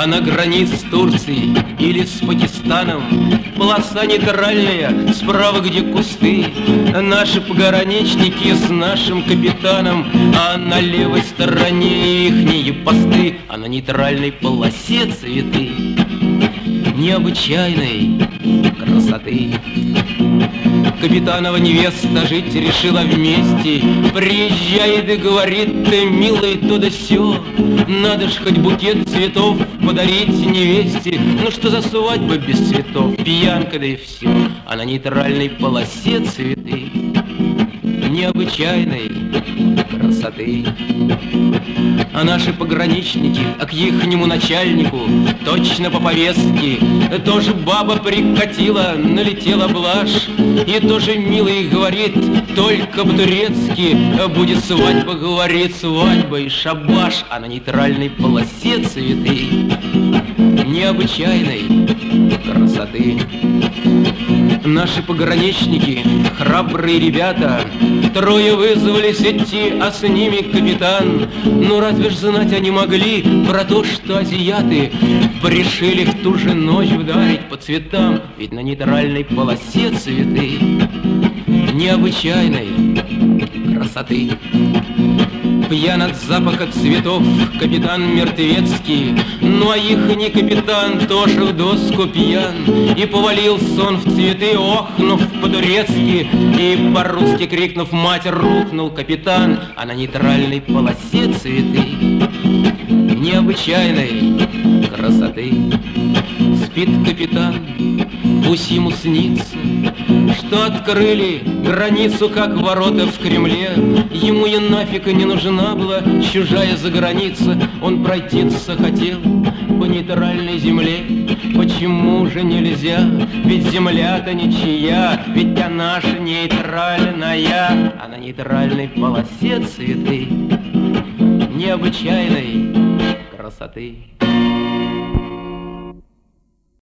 А на границе с Турцией или с Пакистаном полоса нейтральная, справа где кусты. Наши пограничники с нашим капитаном, а на левой стороне ихние посты. А на нейтральной полосе цветы необычайной красоты. Капитанова невеста жить решила вместе. Приезжает и говорит: ты, милый, то да сё, надо ж хоть букет цветов подарить невесте. Ну что за свадьба без цветов, пьянка да и все. А на нейтральной полосе цветы необычайной красоты. А наши пограничники, а к ихнему начальнику точно по повестке тоже баба прикатила, налетела блажь. И тоже милый говорит, только по-турецки: будет свадьба, говорит, свадьба и шабаш. А на нейтральной полосе цветы необычайной красоты. Наши пограничники, храбрые ребята, трое вызвались идти, а с ними капитан. Ну разве ж знать они могли про то, что азиаты решили в ту же ночь вдарить по цветам? Ведь на нейтральной полосе цветы необычайной красоты. Пьян от запаха цветов капитан мертвецкий, ну а ихний капитан тоже в доску пьян. И повалился он в цветы, охнув по-турецки, и по-русски крикнув: мать, рухнул капитан. А на нейтральной полосе цветы необычайной красоты. Спит капитан, пусть ему снится, что открыли границу, как ворота в Кремле. Ему и нафиг не нужна была чужая заграница. Он пройтиться хотел по нейтральной земле. Почему же нельзя? Ведь земля-то ничья, ведь она же нейтральная. А на нейтральной полосе цветы необычайной красоты.